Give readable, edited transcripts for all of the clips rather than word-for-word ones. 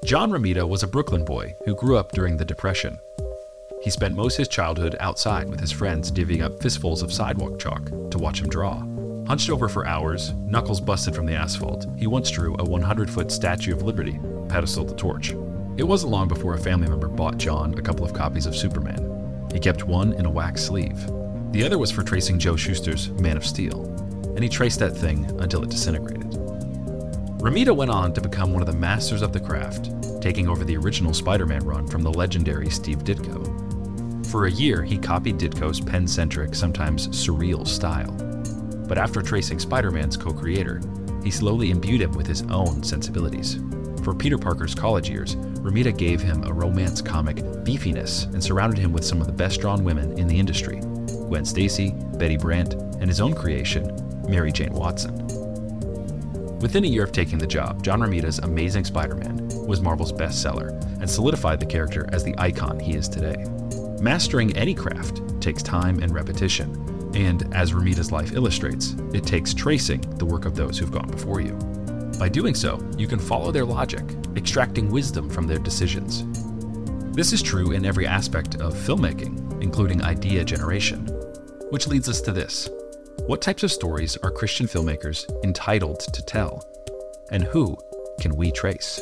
John Romita was a Brooklyn boy who grew up during the Depression. He spent most of his childhood outside with his friends divvying up fistfuls of sidewalk chalk to watch him draw. Hunched over for hours, knuckles busted from the asphalt, he once drew a 100-foot Statue of Liberty, pedestal the torch. It wasn't long before a family member bought John a couple of copies of Superman. He kept one in a wax sleeve. The other was for tracing Joe Shuster's Man of Steel, and he traced that thing until it disintegrated. Romita went on to become one of the masters of the craft, taking over the original Spider-Man run from the legendary Steve Ditko. For a year, he copied Ditko's pen-centric, sometimes surreal style. But after tracing Spider-Man's co-creator, he slowly imbued him with his own sensibilities. For Peter Parker's college years, Romita gave him a romance comic beefiness and surrounded him with some of the best-drawn women in the industry: Gwen Stacy, Betty Brant, and his own creation, Mary Jane Watson. Within a year of taking the job, John Romita's Amazing Spider-Man was Marvel's bestseller and solidified the character as the icon he is today. Mastering any craft takes time and repetition, and as Romita's life illustrates, it takes tracing the work of those who've gone before you. By doing so, you can follow their logic, extracting wisdom from their decisions. This is true in every aspect of filmmaking, including idea generation, which leads us to this. What types of stories are Christian filmmakers entitled to tell? And who can we trace?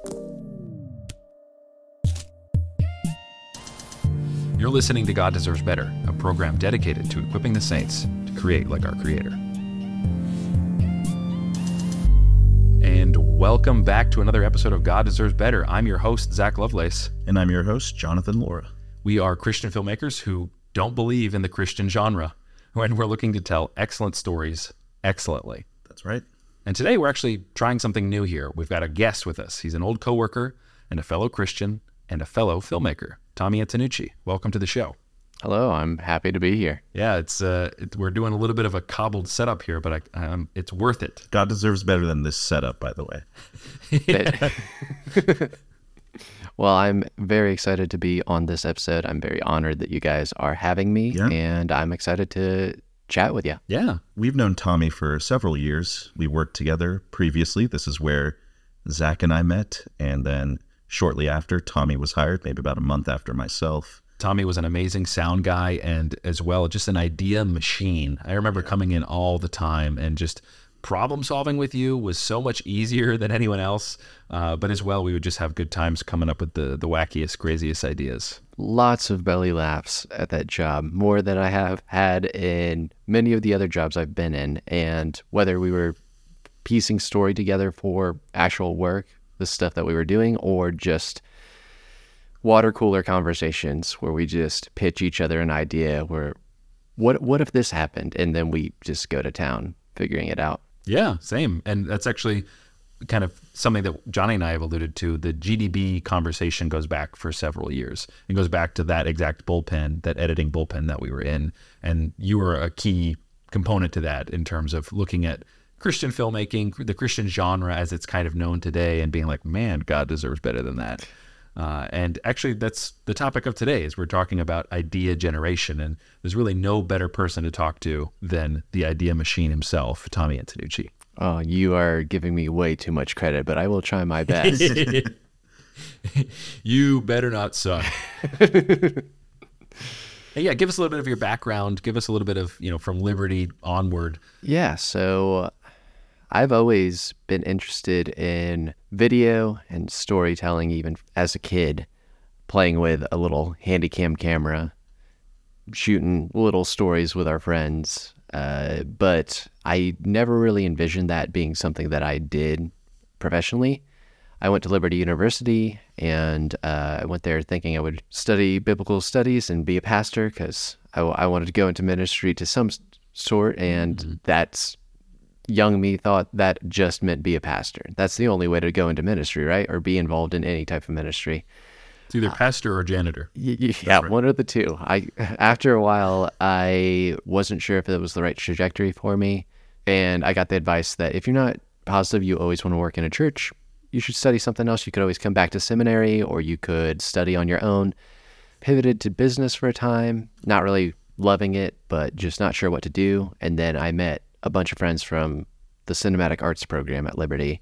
You're listening to God Deserves Better, a program dedicated to equipping the saints to create like our Creator. And welcome back to another episode of God Deserves Better. I'm your host, Zach Lovelace. And I'm your host, Jonathan Laura. We are Christian filmmakers who don't believe in the Christian genre, and we're looking to tell excellent stories excellently. That's right. And today we're actually trying something new here. We've got a guest with us. He's an old coworker and a fellow Christian and a fellow filmmaker, Tommy Antonucci. Welcome to the show. Hello, I'm happy to be here. Yeah, we're doing a little bit of a cobbled setup here, but it's worth it. God deserves better than this setup, by the way. Well, I'm very excited to be on this episode. I'm very honored that you guys are having me, and I'm excited to chat with you. Yeah. We've known Tommy for several years. We worked together previously. This is where Zach and I met, and then shortly after, Tommy was hired, maybe about a month after myself. Tommy was an amazing sound guy and as well just an idea machine. I remember coming in all the time and just problem solving with you was so much easier than anyone else. But as well, we would just have good times coming up with the wackiest, craziest ideas. Lots of belly laughs at that job, more than I have had in many of the other jobs I've been in. And whether we were piecing story together for actual work, the stuff that we were doing, or just water cooler conversations where we just pitch each other an idea where, what if this happened? And then we just go to town figuring it out. Yeah, same. And that's actually kind of something that Johnny and I have alluded to. The GDB conversation goes back for several years. It goes back to that exact bullpen, that editing bullpen that we were in. And you were a key component to that in terms of looking at Christian filmmaking, the Christian genre as it's kind of known today, and being like, man, God deserves better than that. And actually, that's the topic of today, is we're talking about idea generation. And there's really no better person to talk to than the idea machine himself, Tommy Antonucci. Oh, you are giving me way too much credit, but I will try my best. You better not suck. Hey, yeah, give us a little bit of your background. Give us a little bit of, from Liberty onward. Yeah, so I've always been interested in video and storytelling, even as a kid, playing with a little Handycam camera, shooting little stories with our friends. But I never really envisioned that being something that I did professionally. I went to Liberty University, and I went there thinking I would study biblical studies and be a pastor because I wanted to go into ministry to some sort, and that's young me thought that just meant be a pastor. That's the only way to go into ministry, right? Or be involved in any type of ministry. It's either pastor or janitor. Yeah, right. One of the two. After a while, I wasn't sure if it was the right trajectory for me. And I got the advice that if you're not positive you always want to work in a church, you should study something else. You could always come back to seminary, or you could study on your own. Pivoted to business for a time, not really loving it, but just not sure what to do. And then I met a bunch of friends from the cinematic arts program at Liberty,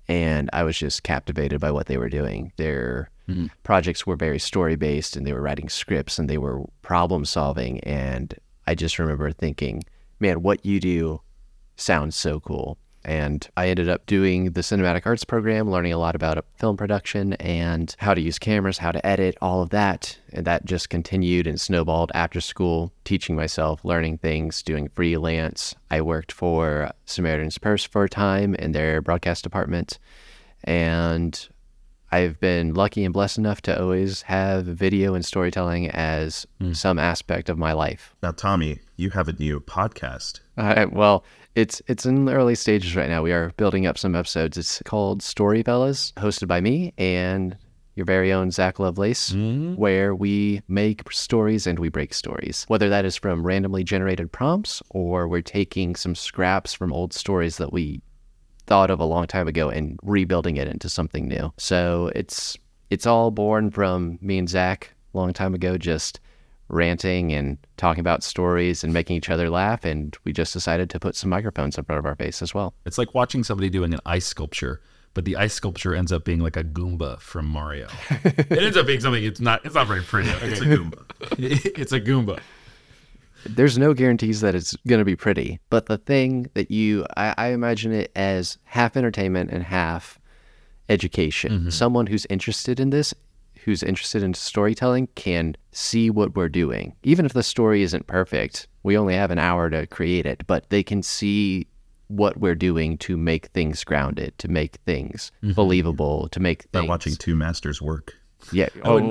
and I was just captivated by what they were doing. Their projects were very story-based, and they were writing scripts, and they were problem-solving, and I just remember thinking, man, what you do sounds so cool. And I ended up doing the cinematic arts program, learning a lot about film production and how to use cameras, how to edit, all of that. And that just continued and snowballed after school, teaching myself, learning things, doing freelance. I worked for Samaritan's Purse for a time in their broadcast department. And I've been lucky and blessed enough to always have video and storytelling as some aspect of my life. Now, Tommy, you have a new podcast. Well, it's in the early stages right now. We are building up some episodes. It's called Storyfellas, hosted by me and your very own Zach Lovelace, where we make stories and we break stories. Whether that is from randomly generated prompts or we're taking some scraps from old stories that we thought of a long time ago and rebuilding it into something new. So it's all born from me and Zach a long time ago, just ranting and talking about stories and making each other laugh, and we just decided to put some microphones in front of our face as well. It's like watching somebody doing an ice sculpture, but the ice sculpture ends up being like a Goomba from Mario. It ends up being something it's not very pretty. Okay. It's a Goomba. It's a Goomba. There's no guarantees that it's going to be pretty, but the thing that I imagine it as half entertainment and half education. Someone who's interested in this, who's interested in storytelling, can see what we're doing. Even if the story isn't perfect, we only have an hour to create it, but they can see what we're doing to make things grounded, to make things believable, to make things... By watching two masters work. Yeah.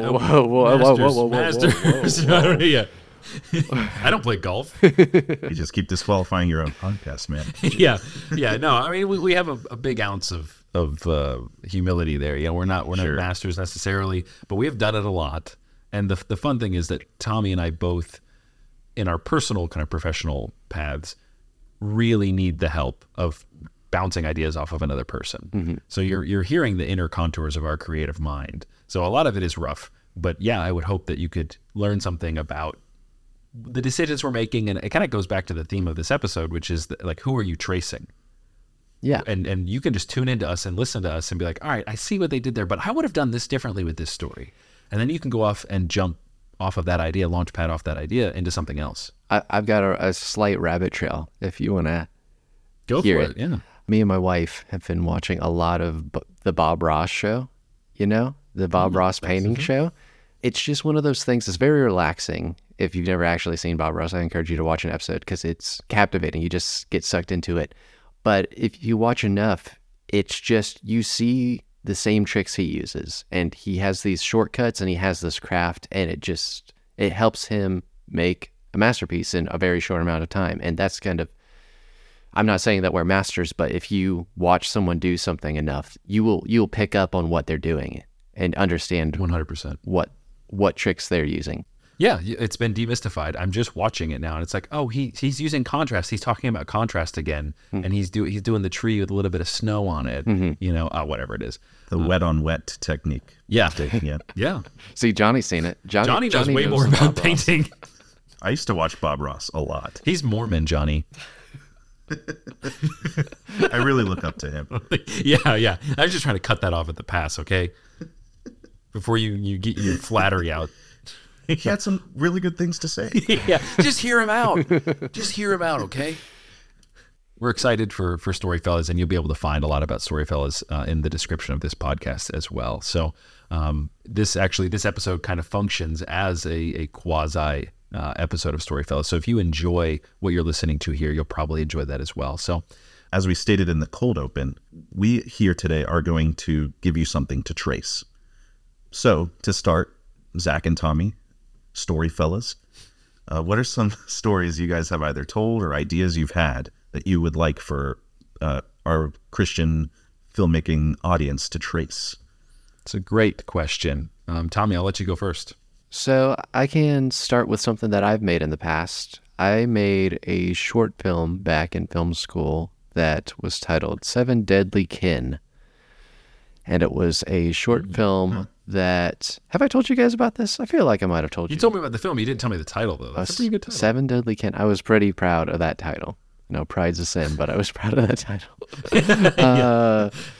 Masters. Yeah. I don't play golf. You just keep disqualifying your own podcast, man. Yeah. No, I mean, we have a big ounce of humility there. You know, we're not masters necessarily, but we have done it a lot. And the fun thing is that Tommy and I both, in our personal kind of professional paths, really need the help of bouncing ideas off of another person. So you're hearing the inner contours of our creative mind. So a lot of it is rough, but yeah, I would hope that you could learn something about the decisions we're making. And it kind of goes back to the theme of this episode, which is like, who are you tracing? Yeah. And you can just tune into us and listen to us and be like, all right, I see what they did there, but I would have done this differently with this story. And then you can go off and jump off of that idea, launch pad off that idea into something else. I've got a slight rabbit trail if you want to go hear for it. Yeah. Me and my wife have been watching a lot of the Bob Ross show, the Bob Ross painting show. It's just one of those things that's very relaxing. If you've never actually seen Bob Ross, I encourage you to watch an episode because it's captivating. You just get sucked into it. But if you watch enough, it's just, you see the same tricks he uses, and he has these shortcuts and he has this craft, and it helps him make a masterpiece in a very short amount of time. And that's kind of, I'm not saying that we're masters, but if you watch someone do something enough, you'll pick up on what they're doing and understand 100% what tricks they're using. Yeah, it's been demystified. I'm just watching it now, and it's like, oh, he's using contrast. He's talking about contrast again, and he's doing the tree with a little bit of snow on it. Whatever it is. The wet on wet technique. Yeah, yeah. Yeah. See, Johnny's seen it. Johnny knows way more about painting. I used to watch Bob Ross a lot. He's Mormon, Johnny. I really look up to him. Yeah. I was just trying to cut that off at the pass, okay? Before you get your flattery out. He had some really good things to say. Yeah, just hear him out. Just hear him out, okay? We're excited for Storyfellas, and you'll be able to find a lot about Storyfellas in the description of this podcast as well. So this episode kind of functions as a quasi episode of Storyfellas. So if you enjoy what you're listening to here, you'll probably enjoy that as well. So as we stated in the cold open, we here today are going to give you something to trace. So to start, Zach and Tommy, Storyfellas, what are some stories you guys have either told or ideas you've had that you would like for our Christian filmmaking audience to trace? It's a great question. Tommy, I'll let you go first. So I can start with something that I've made in the past. I made a short film back in film school that was titled 7 Deadly Kin. And it was a short film that... Have I told you guys about this? I feel like I might have told you. You told me about the film. You didn't tell me the title, though. That's a pretty good title. 7 Deadly Kin. I was pretty proud of that title. No, pride's a sin, but I was proud of that title.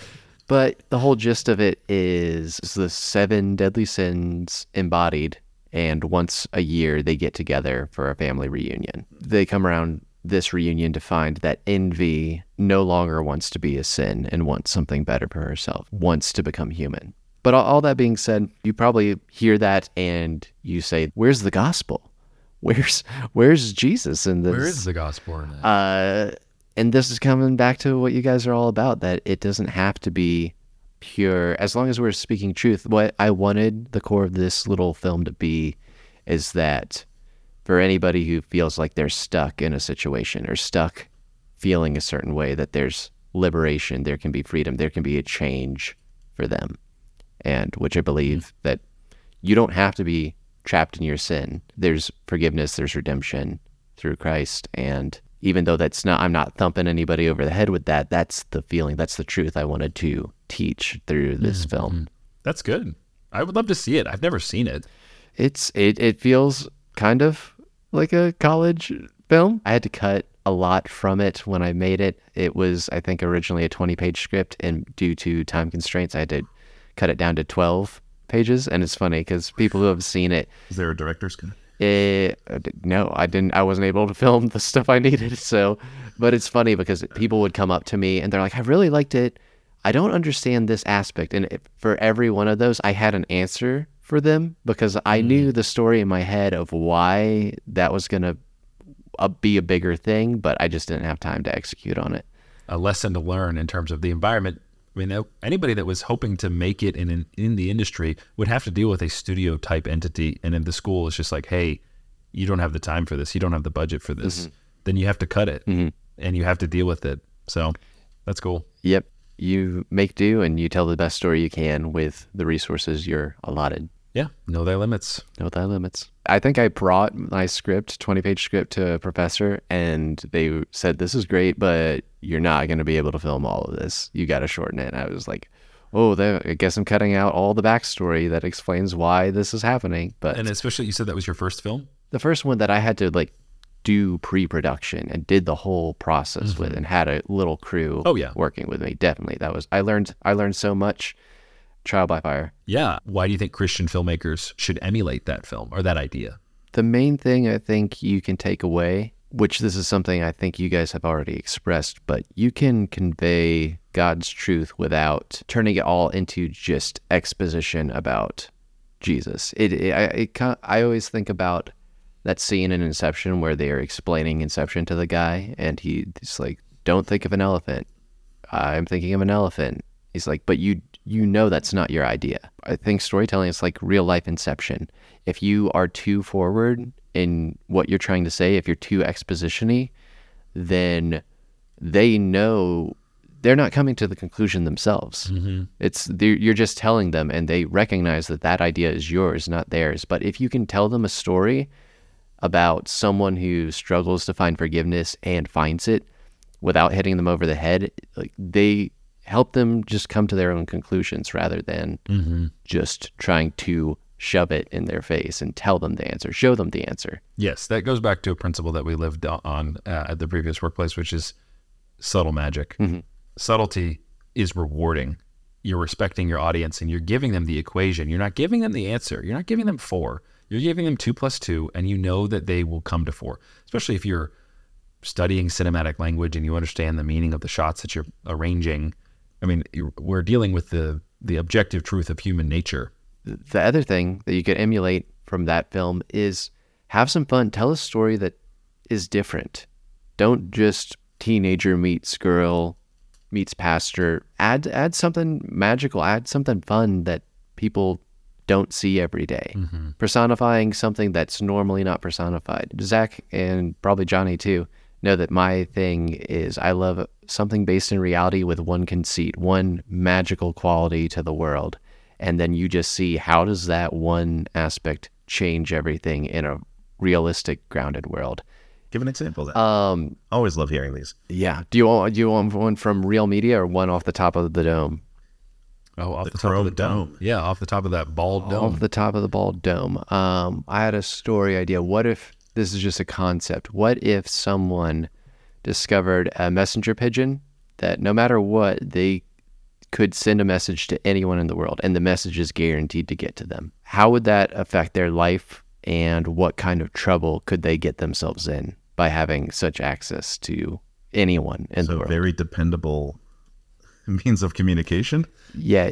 But the whole gist of it is the 7 deadly sins embodied, and once a year they get together for a family reunion. They come around this reunion to find that Envy no longer wants to be a sin and wants something better for herself, wants to become human. But all that being said, you probably hear that and you say, where's the gospel? Where's Jesus in this? Where is the gospel in that? And this is coming back to what you guys are all about, that it doesn't have to be pure. As long as we're speaking truth, what I wanted the core of this little film to be is that for anybody who feels like they're stuck in a situation or stuck feeling a certain way, that there's liberation, there can be freedom, there can be a change for them. And which I believe that you don't have to be trapped in your sin. There's forgiveness, there's redemption through Christ. And even though I'm not thumping anybody over the head with that, that's the feeling, that's the truth I wanted to teach through this film. That's good. I would love to see it. I've never seen it. It feels kind of like a college film. I had to cut a lot from it when I made it. It was, I think, originally a 20-page script, and due to time constraints, I had to cut it down to 12 pages. And it's funny because people who have seen it... Is there a director's cut? No, I didn't. I wasn't able to film the stuff I needed. So, but it's funny because people would come up to me and they're like, I really liked it. I don't understand this aspect. And for every one of those, I had an answer for them because I knew the story in my head of why that was going to be a bigger thing, but I just didn't have time to execute on it. A lesson to learn in terms of the environment. I mean, anybody that was hoping to make it in the industry would have to deal with a studio type entity. And if the school is just like, hey, you don't have the time for this, you don't have the budget for this, then you have to cut it and you have to deal with it. So that's cool. Yep. You make do and you tell the best story you can with the resources you're allotted. Yeah. Know thy limits. Know thy limits. I think I brought my script, 20-page script, to a professor, and they said, this is great, but you're not going to be able to film all of this. You got to shorten it. And I was like, oh, I guess I'm cutting out all the backstory that explains why this is happening. But and especially, you said that was your first film? The first one that I had to do pre-production and did the whole process with, and had a little crew working with me. Definitely. I learned so much. Trial by fire. Yeah. Why do you think Christian filmmakers should emulate that film or that idea? The main thing I think you can take away, which this is something I think you guys have already expressed, but you can convey God's truth without turning it all into just exposition about Jesus. I always think about that scene in Inception where they are explaining Inception to the guy, and he's like, don't think of an elephant. I'm thinking of an elephant. He's like, but you know that's not your idea. I think storytelling is like real life Inception. If you are too forward in what you're trying to say, if you're too exposition-y, then they know they're not coming to the conclusion themselves. You're just telling them, and they recognize that idea is yours, not theirs. But if you can tell them a story about someone who struggles to find forgiveness and finds it without hitting them over the head, they help them just come to their own conclusions rather than just trying to shove it in their face and tell them the answer, show them the answer. Yes, that goes back to a principle that we lived on at the previous workplace, which is subtle magic. Subtlety is rewarding. You're respecting your audience and you're giving them the equation. You're not giving them the answer. You're not giving them 4. You're giving them 2 + 2, and you know that they will come to 4, especially if you're studying cinematic language and you understand the meaning of the shots that you're arranging. I mean, we're dealing with the objective truth of human nature. The other thing that you could emulate from that film is have some fun. Tell a story that is different. Don't just teenager meets girl meets pastor. Add something magical. Add something fun that people don't see every day. Personifying something that's normally not personified. Zach and probably Johnny too know that my thing is I love something based in reality with one conceit, one magical quality to the world. And then you just see how does that one aspect change everything in a realistic, grounded world. Give an example of that. Always love hearing these. Yeah. Do you want one from real media or one off the top of the dome? Oh, off the top of the dome. Yeah, off the top of that bald dome. Off the top of the bald dome. I had a story idea. What if this is just a concept? What if someone discovered a messenger pigeon that no matter what, they could send a message to anyone in the world, and the message is guaranteed to get to them. How would that affect their life, and what kind of trouble could they get themselves in by having such access to anyone in the So world? very dependable means of communication. Yeah,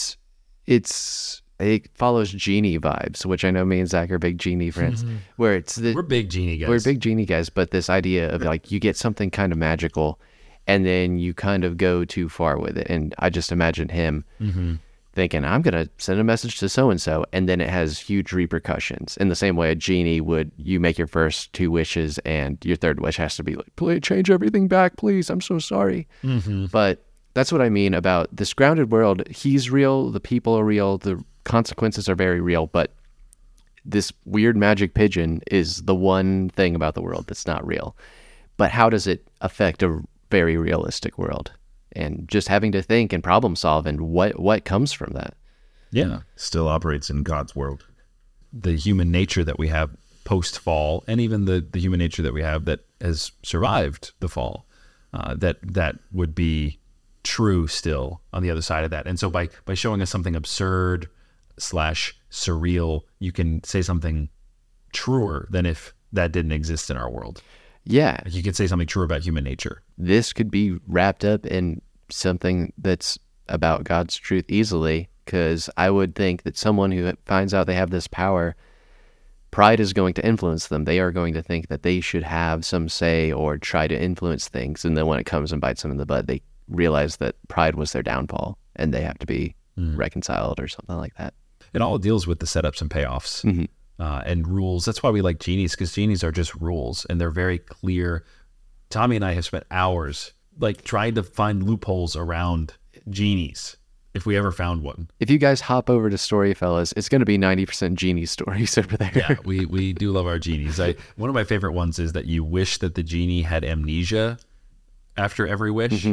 it follows genie vibes, which I know me and Zach are big genie friends, where it's We're big genie guys. we're big genie guys, but this idea of like you get something kind of magical and then you kind of go too far with it. And I just imagine him thinking, I'm going to send a message to so-and-so, and then it has huge repercussions. In the same way a genie would, you make your first 2 wishes and your third wish has to be like, please change everything back, please. I'm so sorry. But that's what I mean about this grounded world. He's real. The people are real. The consequences are very real. But this weird magic pigeon is the one thing about the world that's not real. But how does it affect a very realistic world? And just having to think and problem solve, and what comes from that. Yeah. Still operates in God's world. The human nature that we have post-fall, and even the human nature that we have that has survived the fall, that would be true still on the other side of that. And so by showing us something absurd / surreal, you can say something truer than if that didn't exist in our world. Yeah. Like you could say something true about human nature. This could be wrapped up in something that's about God's truth easily, because I would think that someone who finds out they have this power, pride is going to influence them. They are going to think that they should have some say or try to influence things. And then when it comes and bites them in the butt, they realize that pride was their downfall and they have to be reconciled or something like that. It all deals with the setups and payoffs and rules. That's why we like genies, because genies are just rules and they're very clear. Tommy and I have spent hours like trying to find loopholes around genies if we ever found one. If you guys hop over to Storyfellas, it's going to be 90% genie stories over there. Yeah, we do love our genies. One of my favorite ones is that you wish that the genie had amnesia after every wish.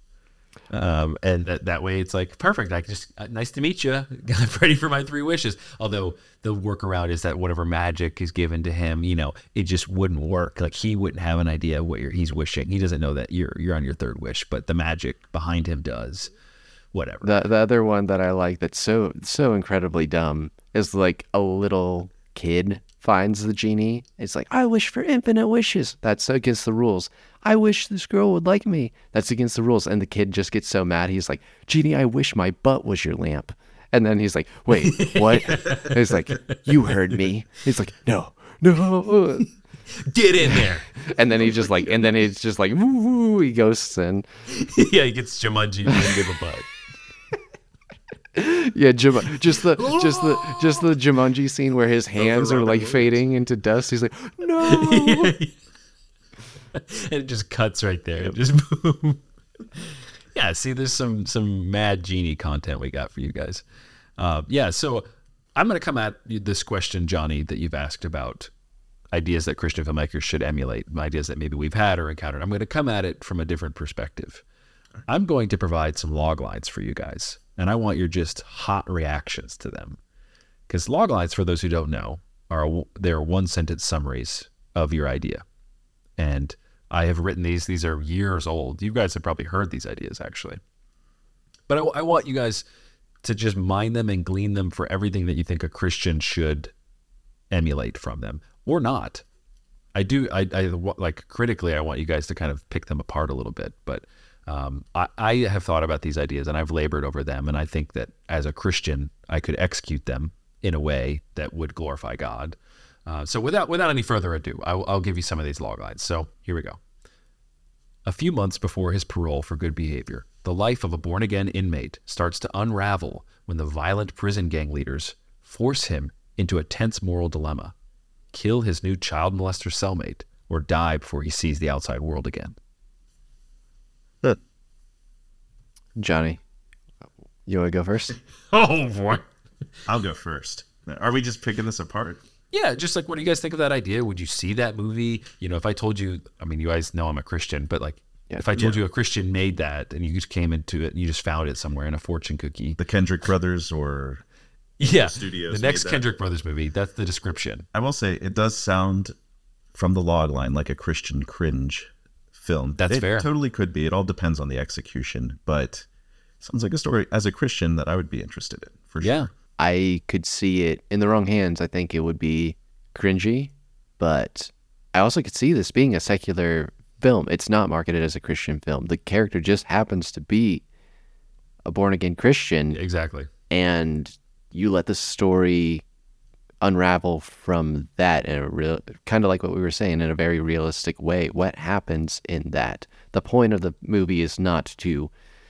And that way it's like, perfect. I can just, nice to meet you. I'm ready for my 3 wishes. Although the workaround is that whatever magic is given to him, it just wouldn't work. Like he wouldn't have an idea what he's wishing. He doesn't know that you're on your 3rd wish, but the magic behind him does. Whatever. The other one that I like that's so incredibly dumb is like a little kid finds the genie. It's like, I wish for infinite wishes. That's against the rules. I wish this girl would like me. That's against the rules. And the kid just gets so mad. He's like, genie, I wish my butt was your lamp. And then he's like, wait, what? He's like, you heard me. He's like, no. Get in there. And then he's just like, woo, he ghosts in. Yeah, he gets Jumanji and give a butt. Yeah, just the Jumanji scene where his hands are like fading into dust. He's like, no. And it just cuts right there. Just boom. Yeah, see, there's some mad genie content we got for you guys. So I'm going to come at this question, Johnny, that you've asked about ideas that Christian filmmakers should emulate, ideas that maybe we've had or encountered. I'm going to come at it from a different perspective. I'm going to provide some log lines for you guys, and I want your just hot reactions to them. Because log lines, for those who don't know, they're 1-sentence summaries of your idea. And I have written these. These are years old. You guys have probably heard these ideas, actually. But I want you guys to just mine them and glean them for everything that you think a Christian should emulate from them, or not. I like critically, I want you guys to kind of pick them apart a little bit. But I have thought about these ideas and I've labored over them. And I think that as a Christian, I could execute them in a way that would glorify God. So without any further ado, I'll give you some of these log lines. So here we go. A few months before his parole for good behavior, the life of a born-again inmate starts to unravel when the violent prison gang leaders force him into a tense moral dilemma: kill his new child molester cellmate or die before he sees the outside world again. Johnny, you want to go first? Oh, boy. I'll go first. Are we just picking this apart? Yeah, just like, what do you guys think of that idea? Would you see that movie? If I told you, I mean, you guys know I'm a Christian, but like, if I told you a Christian made that and you just came into it and you just found it somewhere in a fortune cookie. The Kendrick Brothers or Studios, the next Kendrick Brothers movie. That's the description. I will say it does sound from the log line like a Christian cringe film. That's fair. It totally could be. It all depends on the execution, but Sounds like a story as a Christian that I would be interested in, for sure. Yeah. I could see it in the wrong hands. I think it would be cringy, but I also could see this being a secular film. It's not marketed as a Christian film. The character just happens to be a born-again Christian, Exactly. and you let the story unravel from that in a real, kind of like what we were saying, in a very realistic way. What happens in that? The point of the movie is not to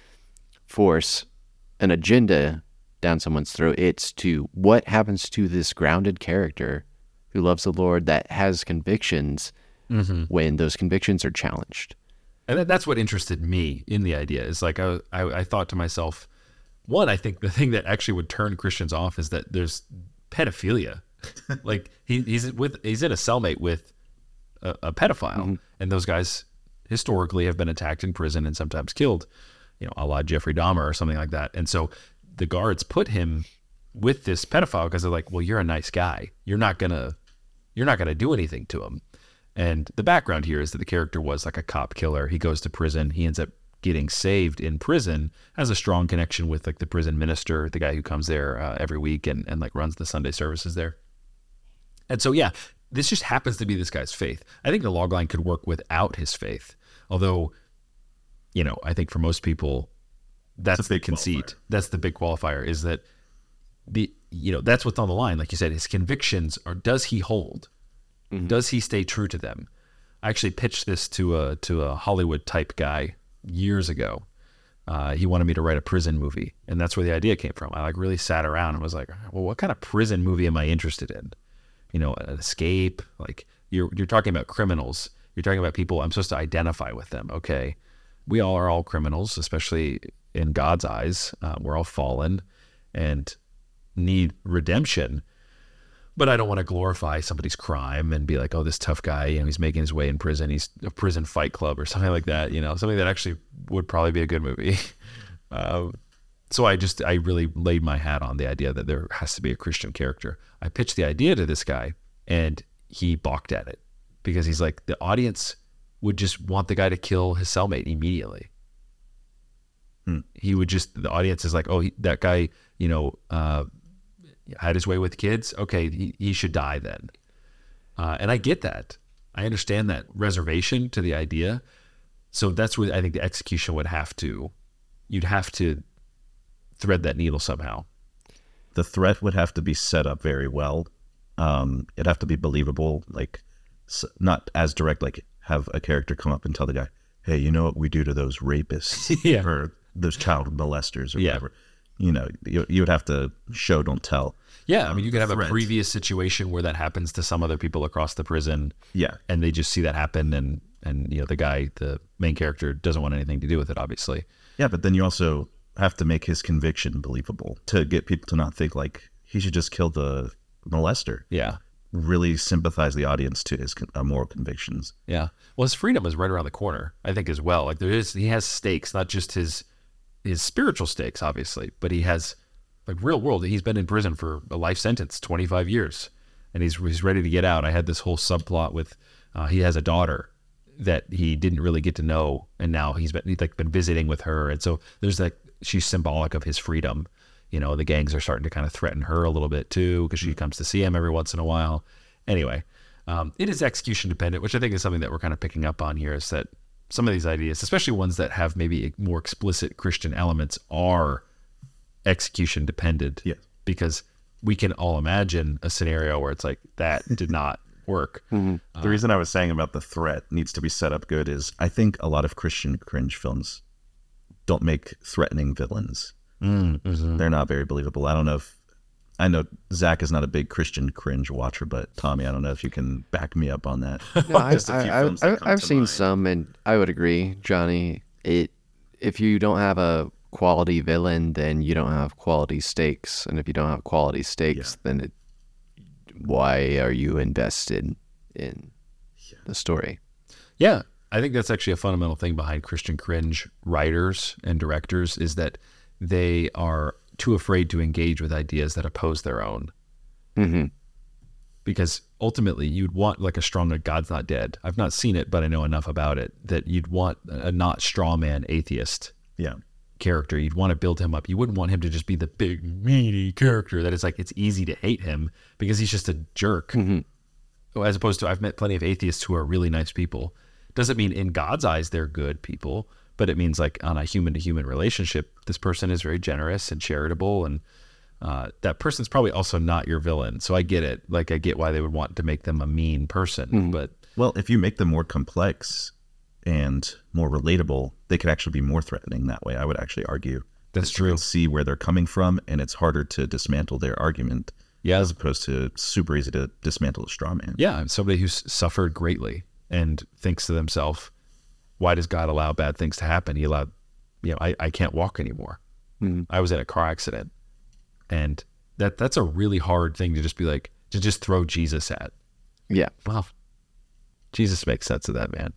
force an agenda down someone's throat. It's to what happens to this grounded character who loves the Lord, that has convictions when those convictions are challenged. And that's what interested me in the idea. Is like I thought to myself, one, I think the thing that actually would turn Christians off is that there's pedophilia. Like he's in a cellmate with a pedophile, and those guys historically have been attacked in prison and sometimes killed, a la Jeffrey Dahmer or something like that. And so the guards put him with this pedophile because they're like, well, you're a nice guy. You're not gonna do anything to him. And the background here is that the character was like a cop killer. He goes to prison. He ends up getting saved in prison, has a strong connection with like the prison minister, the guy who comes there every week and like runs the Sunday services there. And so, yeah, this just happens to be this guy's faith. I think the logline could work without his faith. Although, I think for most people, that's the conceit. Qualifier. That's the big qualifier, is that that's what's on the line. Like you said, his convictions does he hold? Does he stay true to them? I actually pitched this to a Hollywood type guy years ago. He wanted me to write a prison movie, and that's where the idea came from. I like really sat around and was like, well, what kind of prison movie am I interested in? An escape. Like you're talking about criminals. You're talking about people I'm supposed to identify with them. Okay, we all are all criminals, especially in God's eyes. We're all fallen and need redemption. But I don't want to glorify somebody's crime and be like, oh, this tough guy, he's making his way in prison. He's a prison fight club or something like that, something that actually would probably be a good movie. So I really laid my hat on the idea that there has to be a Christian character. I pitched the idea to this guy and he balked at it because he's like, the audience would just want the guy to kill his cellmate immediately. The audience is like, oh, that guy, had his way with kids. Okay, he should die then. And I get that. I understand that reservation to the idea. So that's what I think the execution you'd have to thread that needle somehow. The threat would have to be set up very well. It'd have to be believable, like not as direct, like have a character come up and tell the guy, hey, you know what we do to those rapists or those child molesters or whatever. You would have to show, don't tell. Yeah, you could have a previous situation where that happens to some other people across the prison. Yeah, and they just see that happen, and the guy, the main character, doesn't want anything to do with it, obviously. Yeah, but then you also have to make his conviction believable to get people to not think like he should just kill the molester. Yeah, really sympathize the audience to his moral convictions. Yeah, well, his freedom is right around the corner, I think, as well. Like he has stakes, not just his spiritual stakes, obviously, but he has like real world. He's been in prison for a life sentence, 25 years, and he's ready to get out. I had this whole subplot with he has a daughter that he didn't really get to know, and now he's been visiting with her, and so there's she's symbolic of his freedom. The gangs are starting to kind of threaten her a little bit too because she comes to see him every once in a while. Anyway, it is execution dependent, which I think is something that we're kind of picking up on here, is that some of these ideas, especially ones that have maybe more explicit Christian elements, are execution dependent. Yeah. Because we can all imagine a scenario where it's like, that did not work. The reason I was saying about the threat needs to be set up good is I think a lot of Christian cringe films don't make threatening villains. They're not very believable. I know Zach is not a big Christian cringe watcher, but Tommy, I don't know if you can back me up on that. No, I've seen some, and I would agree, Johnny. If you don't have a quality villain, then you don't have quality stakes, and if you don't have quality stakes, then why are you invested in the story? Yeah, I think that's actually a fundamental thing behind Christian cringe writers and directors, is that they are too afraid to engage with ideas that oppose their own. Because ultimately you'd want like a strong God's not dead. I've not seen it, but I know enough about it that you'd want a not straw man atheist. Yeah. character. You'd want to build him up. You wouldn't want him to just be the big, meaty character that is like, it's easy to hate him because he's just a jerk. Mm-hmm. As opposed to, I've met plenty of atheists who are really nice people. Doesn't mean in God's eyes they're good people, but it means like on a human-to-human relationship, this person is very generous and charitable, and that person's probably also not your villain. So I get it. Like, I get why they would want to make them a mean person. Mm-hmm. But well, if you make them more complex and more relatable, they could actually be more threatening that way. I would actually argue. That's true. You can see where they're coming from, and it's harder to dismantle their argument. Yeah. As opposed to super easy to dismantle a straw man. Yeah. And somebody who's suffered greatly and thinks to themselves, why does God allow bad things to happen? He allowed, I can't walk anymore. Mm-hmm. I was in a car accident. And that's a really hard thing to just be like, to just throw Jesus at. Yeah. Well, Jesus makes sense of that, man.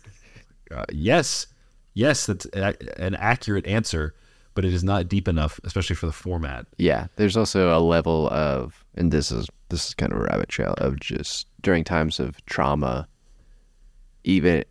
Yes, that's an accurate answer, but it is not deep enough, especially for the format. Yeah, there's also a level of, and this is kind of a rabbit trail of just during times of trauma, even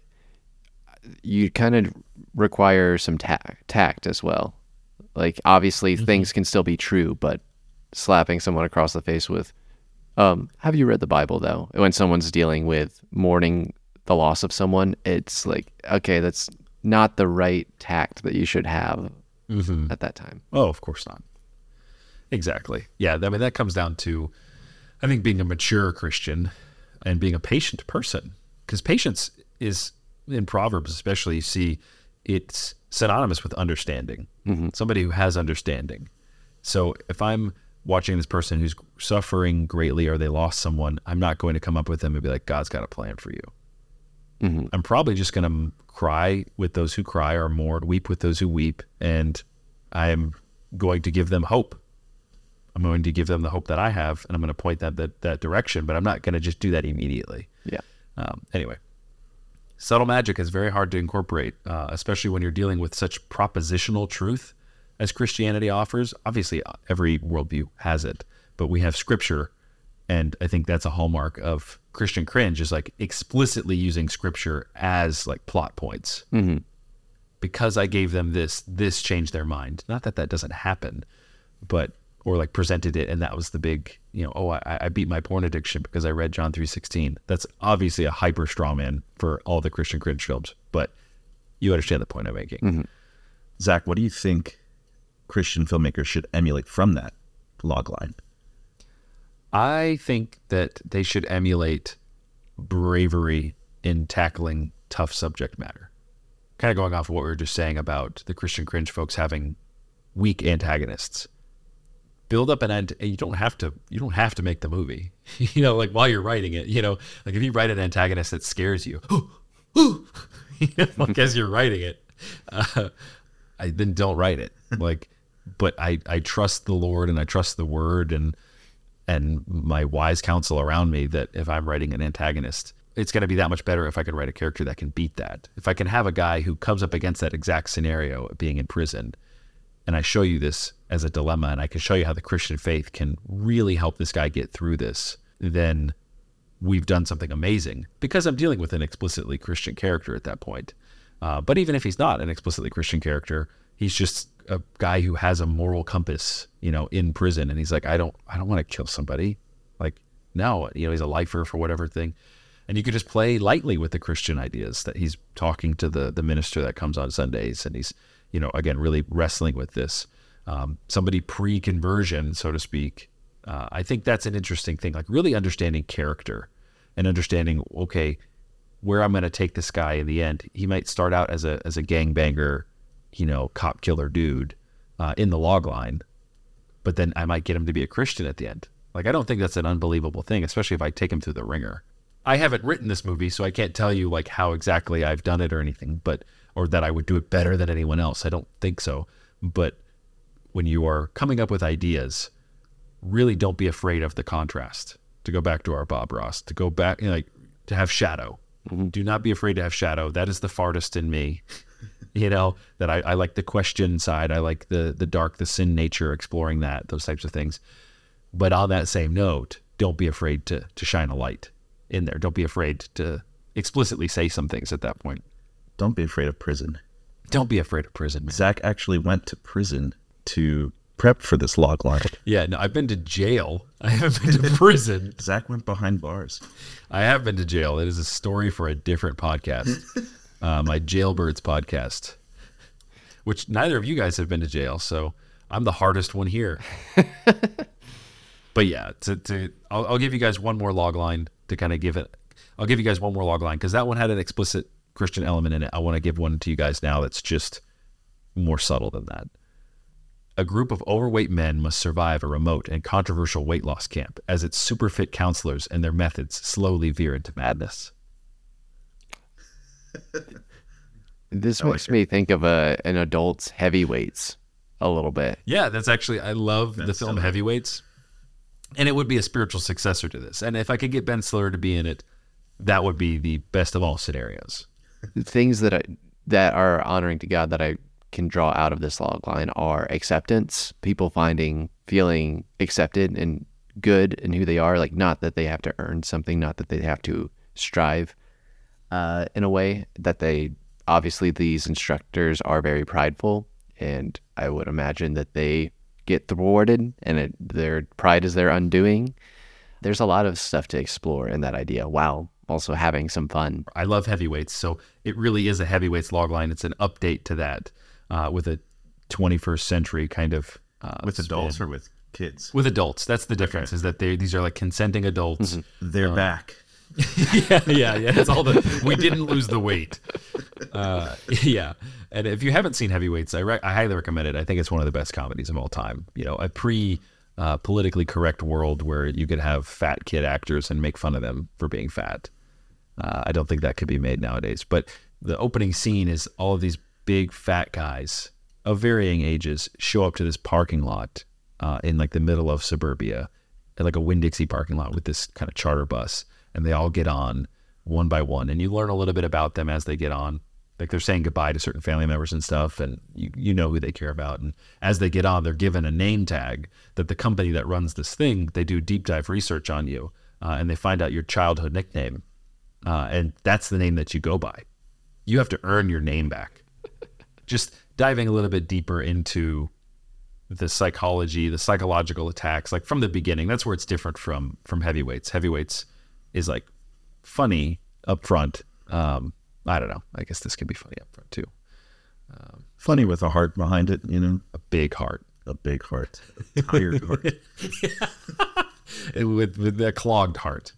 you kind of require some tact as well. Like, obviously, mm-hmm. things can still be true, but slapping someone across the face with, have you read the Bible, though? When someone's dealing with mourning the loss of someone, it's like, okay, that's not the right tact that you should have mm-hmm. at that time. Oh, of course not. Exactly. Yeah, I mean, that comes down to, I think, being a mature Christian and being a patient person. Because patience is, in Proverbs especially, you see it's synonymous with understanding. Mm-hmm. Somebody who has understanding. So if I'm watching this person who's suffering greatly or they lost someone, I'm not going to come up with them and be like, God's got a plan for you. Mm-hmm. I'm probably just going to cry with those who cry or mourn, weep with those who weep, and I'm going to give them hope. I'm going to give them the hope that I have, and I'm going to point them that direction, but I'm not going to just do that immediately. Yeah. Anyway, subtle magic is very hard to incorporate, especially when you're dealing with such propositional truth as Christianity offers. Obviously, every worldview has it, but we have scripture, and I think that's a hallmark of Christian cringe, is like explicitly using scripture as like plot points. Mm-hmm. Because I gave them this changed their mind. Not that doesn't happen, but, or like presented it, and that was the big, I beat my porn addiction because I read John 3:16. That's obviously a hyper straw man for all the Christian cringe films, but you understand the point I'm making. Mm-hmm. Zach, what do you think Christian filmmakers should emulate from that log line? I think that they should emulate bravery in tackling tough subject matter. Kind of going off of what we were just saying about the Christian cringe folks having weak antagonists. Build up you don't have to make the movie, like while you're writing it, like if you write an antagonist that scares you, like as you're writing it, then don't write it. But I trust the Lord and I trust the word and my wise counsel around me that if I'm writing an antagonist, it's going to be that much better if I can write a character that can beat that. If I can have a guy who comes up against that exact scenario of being in prison, and I show you this as a dilemma, and I can show you how the Christian faith can really help this guy get through this, then we've done something amazing, because I'm dealing with an explicitly Christian character at that point. But even if he's not an explicitly Christian character, he's just a guy who has a moral compass, in prison, and he's like, I don't want to kill somebody. No, he's a lifer for whatever thing. And you could just play lightly with the Christian ideas that he's talking to the minister that comes on Sundays, and he's, again, really wrestling with this. Somebody pre-conversion, so to speak. I think that's an interesting thing, like really understanding character and understanding, okay, where I'm going to take this guy in the end. He might start out as a gangbanger, cop killer dude in the log line, but then I might get him to be a Christian at the end. I don't think that's an unbelievable thing, especially if I take him through the ringer. I haven't written this movie, so I can't tell you how exactly I've done it or anything, or that I would do it better than anyone else. I don't think so. But when you are coming up with ideas, really don't be afraid of the contrast. To go back to our Bob Ross, to go back, to have shadow. Mm-hmm. Do not be afraid to have shadow. That is the fartist in me. That I like the question side. I like the dark, the sin nature, exploring those types of things. But on that same note, don't be afraid to shine a light in there. Don't be afraid to explicitly say some things at that point. Don't be afraid of prison. Don't be afraid of prison, man. Zach actually went to prison to prep for this log line. Yeah, no, I've been to jail. I haven't been to prison. Zach went behind bars. I have been to jail. It is a story for a different podcast, my Jailbirds podcast, which neither of you guys have been to jail, so I'm the hardest one here. But yeah, I'll give you guys one more log line to kind of give it. I'll give you guys one more log line because that one had an explicit Christian element in it. I want to give one to you guys now that's just more subtle than that. A group of overweight men must survive a remote and controversial weight loss camp as its super fit counselors and their methods slowly veer into madness. This makes me think of an adult's Heavyweights a little bit. Yeah, that's actually, I love the film Heavyweights. And it would be a spiritual successor to this. And if I could get Ben Stiller to be in it, that would be the best of all scenarios. Things that are honoring to God that I can draw out of this log line are acceptance, people feeling accepted and good in who they are, like not that they have to earn something, not that they have to strive in a way that they, obviously these instructors are very prideful, and I would imagine that they get thwarted and their pride is their undoing. There's a lot of stuff to explore in that idea while also having some fun. I love Heavyweights, so it really is a Heavyweights logline. It's an update to that with a 21st century kind of with spin. adults or with kids? With adults. That's the difference, is that these are like consenting adults. Mm-hmm. They're back. yeah. It's all we didn't lose the weight. Yeah. And if you haven't seen Heavyweights, I highly recommend it. I think it's one of the best comedies of all time. You know, a politically correct world where you could have fat kid actors and make fun of them for being fat. I don't think that could be made nowadays. But the opening scene is all of these big fat guys of varying ages show up to this parking lot in like the middle of suburbia, like a Winn-Dixie parking lot with this kind of charter bus. And they all get on one by one. And you learn a little bit about them as they get on. Like they're saying goodbye to certain family members and stuff. And you know who they care about. And as they get on, they're given a name tag that the company that runs this thing, they do deep dive research on you. And they find out your childhood nickname. And that's the name that you go by. You have to earn your name back. Just diving a little bit deeper into the psychology, the psychological attacks, like from the beginning. That's where it's different from Heavyweights. Heavyweights is like funny up front. I don't know. I guess this can be funny up front too. Funny with a heart behind it, you know? A big heart. A big heart. A tired heart. with a clogged heart.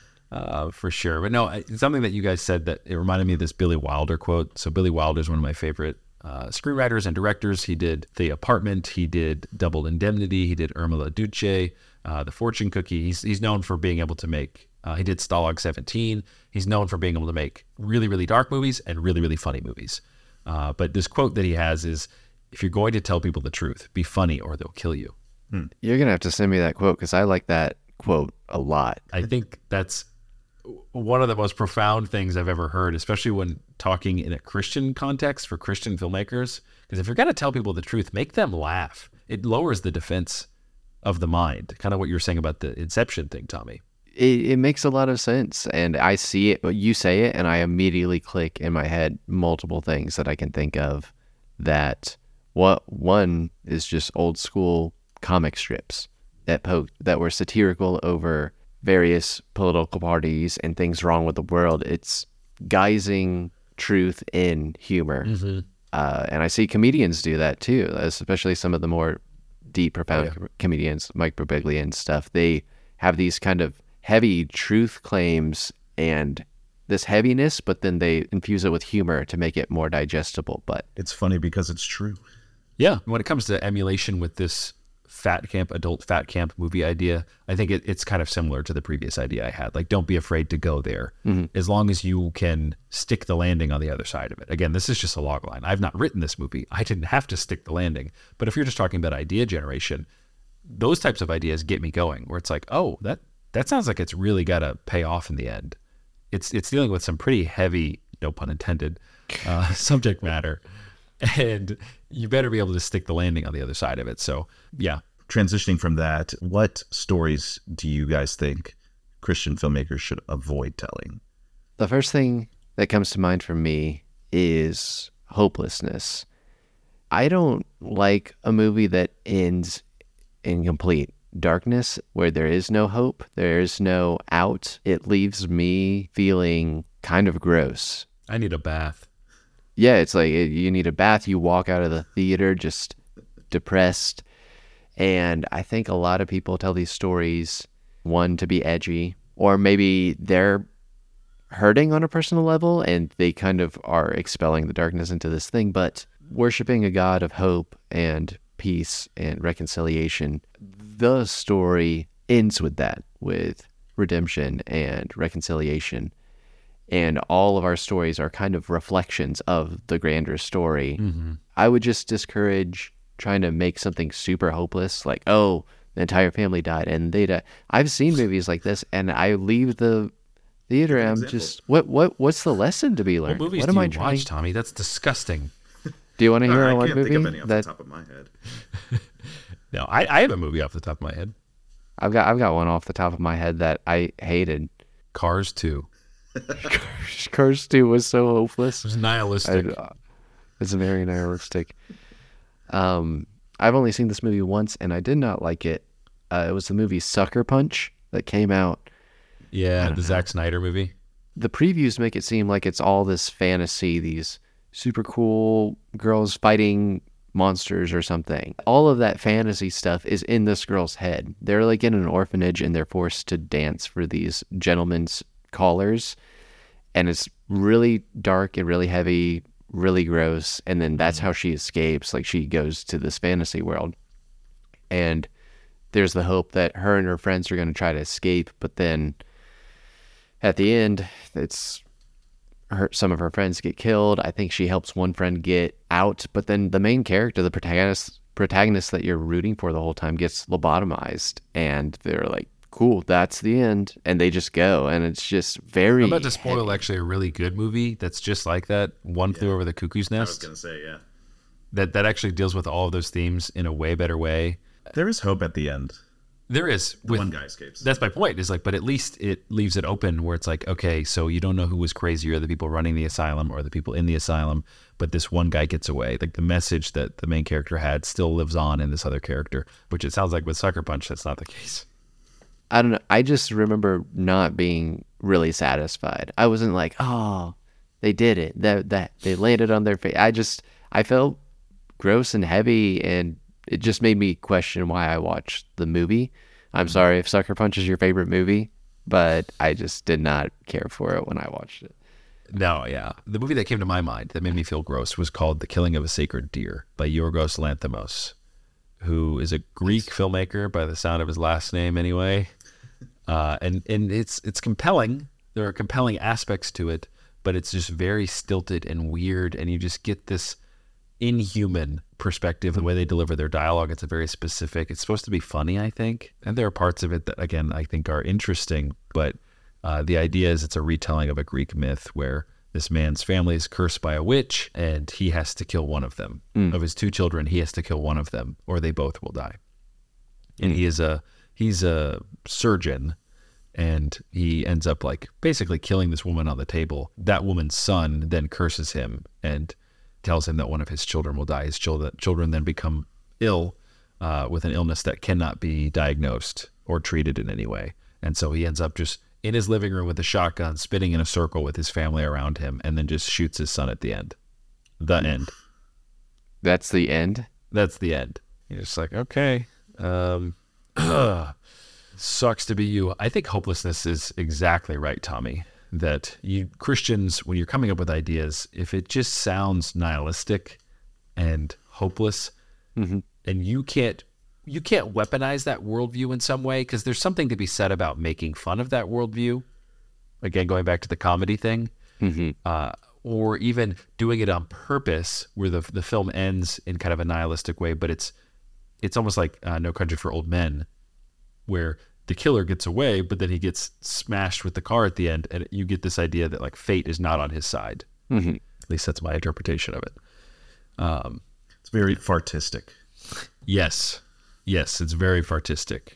For sure. But no, something that you guys said that it reminded me of this Billy Wilder quote. So Billy Wilder is one of my favorite screenwriters and directors. He did The Apartment. He did Double Indemnity. He did Irma La Duce, The Fortune Cookie. He's known for being able to make, he did Stalag 17. He's known for being able to make really, really dark movies and really, really funny movies. But this quote that he has is, if you're going to tell people the truth, be funny or they'll kill you. You're going to have to send me that quote because I like that quote a lot. I think that's one of the most profound things I've ever heard, especially when talking in a Christian context for Christian filmmakers. Because if you're going to tell people the truth, make them laugh. It lowers the defense of the mind. Kind of what you were saying about the Inception thing, Tommy. It makes a lot of sense. And I see it, you say it, and I immediately click in my head multiple things that I can think of that one is just old school comic strips that were satirical over various political parties and things wrong with the world. It's guising truth in humor. Mm-hmm. And I see comedians do that too, especially some of the more deep, profound comedians, Mike Birbiglia and stuff. They have these kind of heavy truth claims and this heaviness, but then they infuse it with humor to make it more digestible. But it's funny because it's true. Yeah. When it comes to emulation with this adult fat camp movie idea, I think it's kind of similar to the previous idea I had. Like, don't be afraid to go there, as long as you can stick the landing on the other side of it. Again, this is just a log line. I've not written this movie. I didn't have to stick the landing. But if you're just talking about idea generation, those types of ideas get me going, where it's like, oh, that sounds like it's really got to pay off in the end. It's dealing with some pretty heavy, no pun intended, subject matter. And you better be able to stick the landing on the other side of it. So, yeah. Transitioning from that, what stories do you guys think Christian filmmakers should avoid telling? The first thing that comes to mind for me is hopelessness. I don't like a movie that ends in complete darkness where there is no hope, there is no out. It leaves me feeling kind of gross. I need a bath. Yeah, it's like you need a bath. You walk out of the theater just depressed. And I think a lot of people tell these stories, one, to be edgy, or maybe they're hurting on a personal level and they kind of are expelling the darkness into this thing. But worshiping a God of hope and peace and reconciliation, the story ends with that, with redemption and reconciliation. And all of our stories are kind of reflections of the grander story. Mm-hmm. I would just discourage trying to make something super hopeless, like, oh, the entire family died and they died. I've seen movies like this, and I leave the theater and I'm just, what's the lesson to be learned? What movies what am do I you trying? watch, Tommy? That's disgusting. Do you want to hear I one can't movie think of any off that the top of my head. No, I have a movie off the top of my head. I've got one off the top of my head that I hated. Cars 2. Cars 2 was so hopeless. It was nihilistic. It's very nihilistic. I've only seen this movie once, and I did not like it. It was the movie Sucker Punch that came out. Yeah, the Zack Snyder movie. The previews make it seem like it's all this fantasy, these super cool girls fighting monsters or something. All of that fantasy stuff is in this girl's head. They're like in an orphanage, and they're forced to dance for these gentlemen's callers. And it's really dark and really heavy, really gross. And then that's how she escapes. Like, she goes to this fantasy world. And there's the hope that her and her friends are going to try to escape. But then at the end, some of her friends get killed. I think she helps one friend get out. But then the main character, the protagonist that you're rooting for the whole time, gets lobotomized. And they're like, cool, that's the end. And they just go. And it's just very I'm about to spoil heavy. actually a really good movie that's just like that. One Flew Over the Cuckoo's I was Nest. going to say, yeah. That actually deals with all of those themes in a way better way. There is hope at the end. There is. The one guy escapes. That's my point. Is like, but at least it leaves it open where it's like, okay, so you don't know who was crazier, the people running the asylum or the people in the asylum, but this one guy gets away. Like, the message that the main character had still lives on in this other character, which it sounds like with Sucker Punch, that's not the case. I don't know. I just remember not being really satisfied. I wasn't like, oh, they did it. That they landed on their face. I felt gross and heavy, and it just made me question why I watched the movie. I'm sorry if Sucker Punch is your favorite movie, but I just did not care for it when I watched it. No, yeah. The movie that came to my mind that made me feel gross was called The Killing of a Sacred Deer by Yorgos Lanthimos, who is a Greek filmmaker by the sound of his last name anyway. And it's compelling. There are compelling aspects to it, but it's just very stilted and weird, and you just get this inhuman perspective, the way they deliver their dialogue. It's a very specific, it's supposed to be funny, I think. And there are parts of it that, again, I think are interesting, but the idea is it's a retelling of a Greek myth where this man's family is cursed by a witch, and he has to kill one of them. Of his 2 children, he has to kill one of them, or they both will die. And he's a surgeon, and he ends up like basically killing this woman on the table. That woman's son then curses him and tells him that one of his children will die. His children then become ill with an illness that cannot be diagnosed or treated in any way. And so he ends up just in his living room with a shotgun, spinning in a circle with his family around him, and then just shoots his son at the end. The end. That's the end? That's the end. You're just like, okay. Sucks to be you. I think hopelessness is exactly right, Tommy. That you Christians, when you're coming up with ideas, if it just sounds nihilistic and hopeless, and you can't weaponize that worldview in some way, because there's something to be said about making fun of that worldview. Again, going back to the comedy thing, or even doing it on purpose, where the film ends in kind of a nihilistic way, but it's almost like No Country for Old Men, where the killer gets away, but then he gets smashed with the car at the end, and you get this idea that like fate is not on his side. At least that's my interpretation of it. It's very fartistic. Yes, it's very fartistic.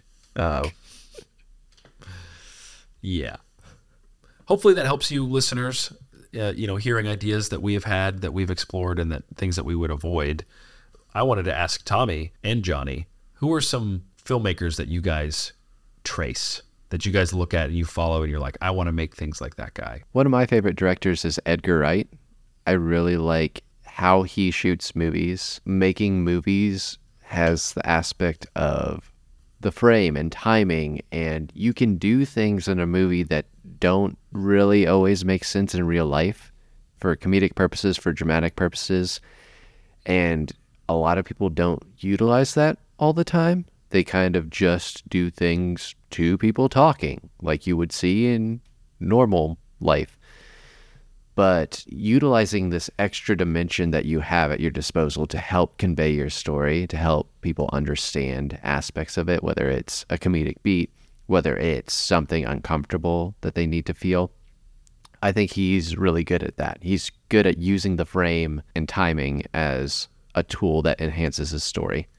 Yeah. Hopefully that helps you, listeners. hearing ideas that we have had, that we've explored, and that things that we would avoid, I wanted to ask Tommy and Johnny, who are some filmmakers that you guys trace, that you guys look at and you follow and you're like, I want to make things like that guy? One of my favorite directors is Edgar Wright. I really like how he shoots movies. Making movies has the aspect of the frame and timing, and you can do things in a movie that don't really always make sense in real life for comedic purposes, for dramatic purposes, and a lot of people don't utilize that all the time. They kind of just do things to people talking like you would see in normal life. But utilizing this extra dimension that you have at your disposal to help convey your story, to help people understand aspects of it, whether it's a comedic beat, whether it's something uncomfortable that they need to feel, I think he's really good at that. He's good at using the frame and timing as a tool that enhances his story.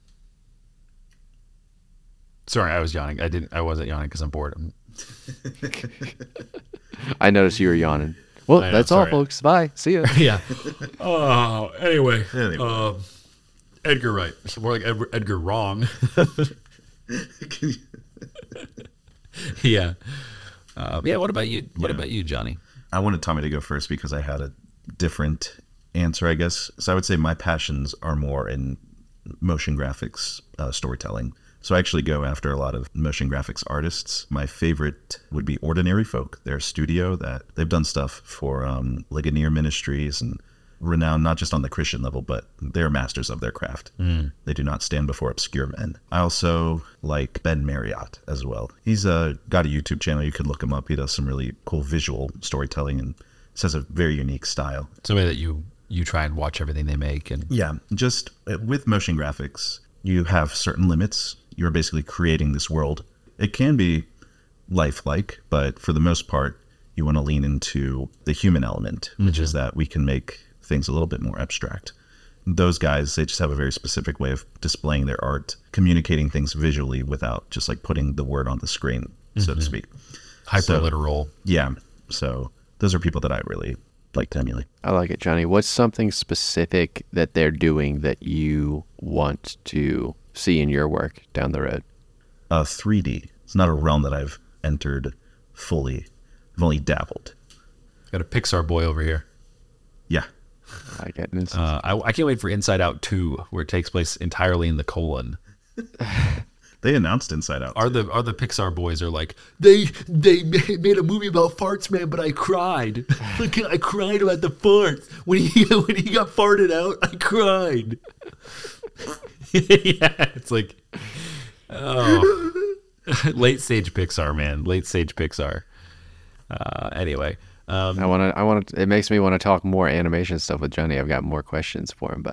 Sorry, I was yawning. I wasn't yawning because I'm bored. I noticed you were yawning. Well, that's all, folks. Bye. See ya. Yeah. Anyway. Edgar Wright. More like Edgar Wrong. Yeah. What about you? What about you, Johnny? I wanted Tommy to go first because I had a different answer, I guess. So I would say my passions are more in motion graphics, storytelling. So I actually go after a lot of motion graphics artists. My favorite would be Ordinary Folk. They're a studio that they've done stuff for Ligonier Ministries and renowned not just on the Christian level, but they're masters of their craft. They do not stand before obscure men. I also like Ben Marriott as well. He's got a YouTube channel. You could look him up. He does some really cool visual storytelling and has a very unique style. Somebody that you try and watch everything they make. And yeah, just with motion graphics, you have certain limits. You're basically creating this world. It can be lifelike, but for the most part, you want to lean into the human element, which is that we can make things a little bit more abstract. Those guys, they just have a very specific way of displaying their art, communicating things visually without just like putting the word on the screen, so to speak. Hyper-literal. Yeah. So those are people that I really like to emulate. I like it, Johnny. What's something specific that they're doing that you want to see in your work down the road? 3D. It's not a realm that I've entered fully. I've only dabbled. Got a Pixar boy over here. Yeah. I get this. I can't wait for Inside Out 2, where it takes place entirely in the colon. They announced Inside Out. Are the Pixar boys are like, they made a movie about farts, man, but I cried. Look, I cried about the farts. When he got farted out, I cried. Yeah, it's like, late stage Pixar, man. Late stage Pixar. Anyway, I want to. It makes me want to talk more animation stuff with Johnny. I've got more questions for him, but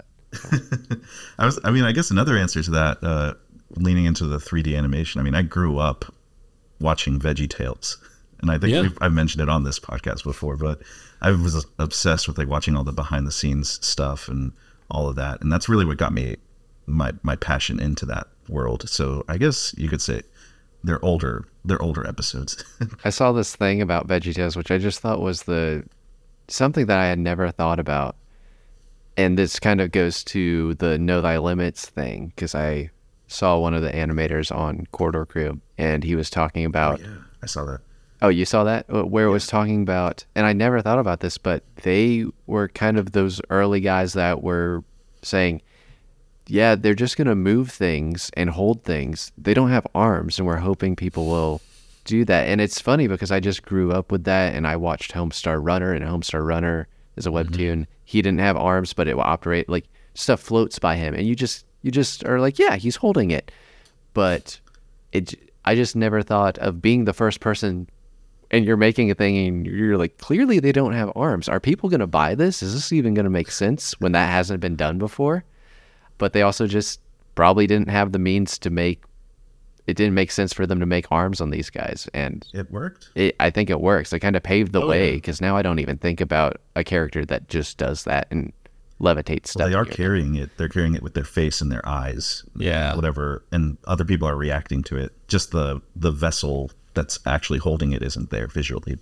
I guess another answer to that, leaning into the 3D animation. I mean, I grew up watching VeggieTales, and I think I've mentioned it on this podcast before, but I was obsessed with like watching all the behind the scenes stuff and all of that, and that's really what got me my passion into that world. So I guess you could say they're older episodes. I saw this thing about VeggieTales, which I just thought was something that I had never thought about. And this kind of goes to the Know Thy Limits thing, because I saw one of the animators on Corridor Crew, and he was talking about... Oh, yeah, I saw that. Oh, you saw that? Where it was talking about... And I never thought about this, but they were kind of those early guys that were saying, yeah, they're just going to move things and hold things. They don't have arms, and we're hoping people will do that. And it's funny because I just grew up with that, and I watched Homestar Runner, and Homestar Runner is a webtoon. He didn't have arms, but it will operate, like, stuff floats by him, and you just are like, yeah, he's holding it. But I just never thought of being the first person, and you're making a thing, and you're like, clearly they don't have arms. Are people going to buy this? Is this even going to make sense when that hasn't been done before? But they also just probably didn't have the means to make... It didn't make sense for them to make arms on these guys. And it worked? I think it works. It kind of paved the way, because now I don't even think about a character that just does that and levitates stuff. Well, they are carrying it. They're carrying it with their face and their eyes. Yeah. Whatever. And other people are reacting to it. Just the vessel that's actually holding it isn't there visually, but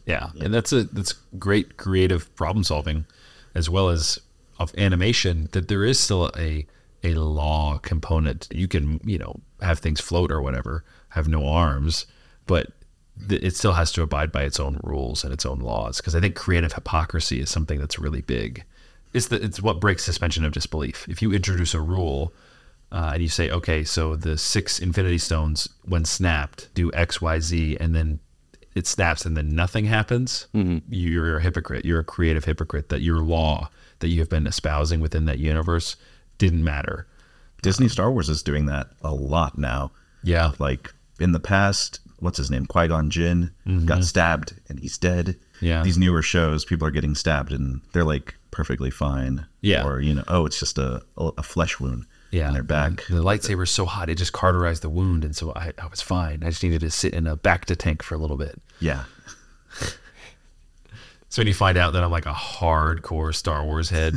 Yeah, and that's great creative problem solving, as well as of animation. That there is still a law component. You can have things float or whatever, have no arms, but it still has to abide by its own rules and its own laws. Because I think creative hypocrisy is something that's really big. It's what breaks suspension of disbelief. If you introduce a rule and you say, okay, so the 6 Infinity Stones, when snapped, do X, Y, Z, and then it snaps and then nothing happens, you're a hypocrite. You're a creative hypocrite. That your law that you have been espousing within that universe didn't matter. Disney Star Wars is doing that a lot now. Yeah. Like in the past, what's his name? Qui-Gon Jinn got stabbed and he's dead. Yeah. These newer shows, people are getting stabbed and they're like perfectly fine. Yeah. Or, it's just a flesh wound. Yeah. In their back. The lightsaber's so hot, it just cauterized the wound. And so I was fine. I just needed to sit in a Bacta tank for a little bit. Yeah. So when you find out that I'm like a hardcore Star Wars head.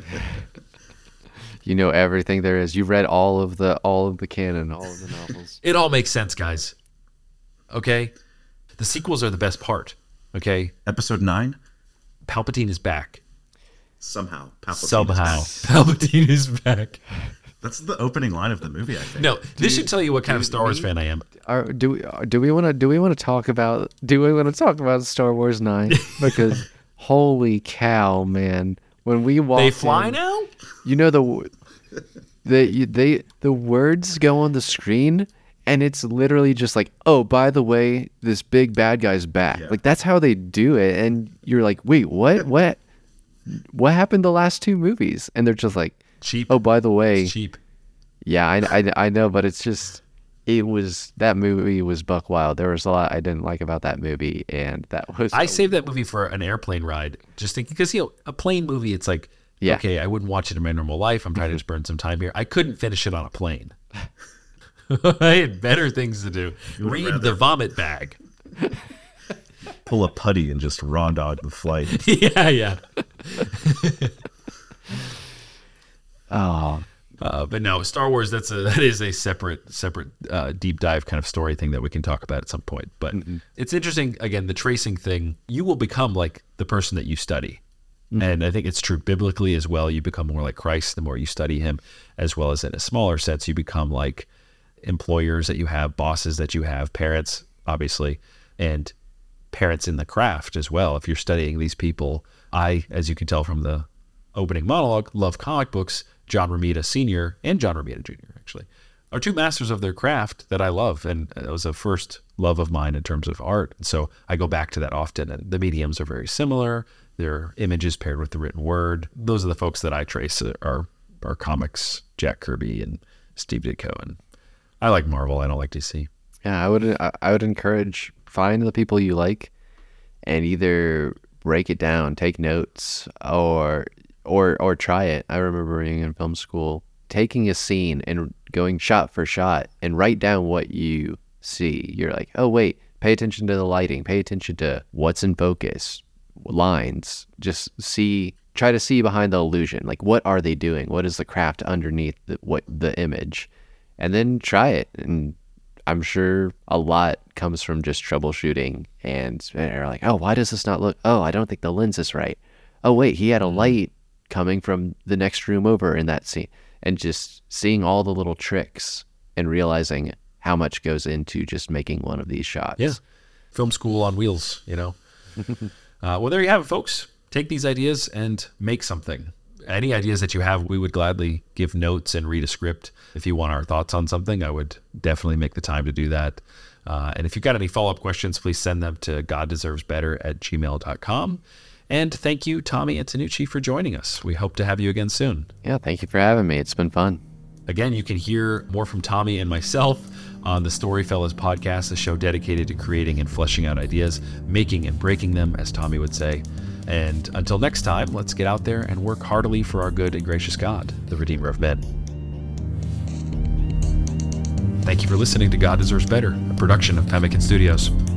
You know everything there is. You read all of the canon, all of the novels. It all makes sense, guys. Okay? The sequels are the best part. Okay? Episode 9? Palpatine is back. Somehow. Palpatine is back. That's the opening line of the movie, I think. No, this should tell you what kind of Star Wars fan I am. Do we want to talk about Star Wars 9? Because holy cow, man! When we walk, they fly now. You know the words go on the screen, and it's literally just like, oh, by the way, this big bad guy's back. Yeah. Like that's how they do it, and you're like, wait, what? What happened the last 2 movies? And they're just like, cheap. Oh, by the way, it's cheap. Yeah, I know, but it's just that movie was buck wild. There was a lot I didn't like about that movie, and that was. I saved that movie for an airplane ride, just thinking because a plane movie, it's like, okay, I wouldn't watch it in my normal life. I'm trying to just burn some time here. I couldn't finish it on a plane. I had better things to do. Read the vomit bag. Pull a putty and just raw dog the flight. Yeah. Oh. But no, Star Wars, that is a separate deep dive kind of story thing that we can talk about at some point. But it's interesting, again, the tracing thing, you will become like the person that you study. And I think it's true biblically as well. You become more like Christ the more you study him, as well as in a smaller sense, you become like employers that you have, bosses that you have, parents, obviously, and parents in the craft as well. If you're studying these people, I, as you can tell from the opening monologue, love comic books. John Romita Sr. and John Romita Jr. actually are 2 masters of their craft that I love. And it was a first love of mine in terms of art. And so I go back to that often, and the mediums are very similar. They're images paired with the written word. Those are the folks that I trace are comics, Jack Kirby and Steve Ditko. And I like Marvel. I don't like DC. Yeah, I would encourage, find the people you like and either break it down, take notes, or try it. I remember being in film school, taking a scene and going shot for shot and write down what you see. You're like, oh wait, pay attention to the lighting, pay attention to what's in focus, lines, just try to see behind the illusion. Like, what are they doing? What is the craft underneath the image? And then try it. And I'm sure a lot comes from just troubleshooting and they're like, oh, why does this not look? Oh, I don't think the lens is right. Oh wait, he had a light coming from the next room over in that scene, and just seeing all the little tricks and realizing how much goes into just making one of these shots. Yeah. Film school on wheels, Well, there you have it, folks. Take these ideas and make something. Any ideas that you have, we would gladly give notes and read a script. If you want our thoughts on something, I would definitely make the time to do that. And if you've got any follow-up questions, please send them to goddeservesbetter@gmail.com. And thank you, Tommy Antonucci, for joining us. We hope to have you again soon. Yeah, thank you for having me. It's been fun. Again, you can hear more from Tommy and myself on the Storyfellas podcast, a show dedicated to creating and fleshing out ideas, making and breaking them, as Tommy would say. And until next time, let's get out there and work heartily for our good and gracious God, the Redeemer of men. Thank you for listening to God Deserves Better, a production of Pemmican Studios.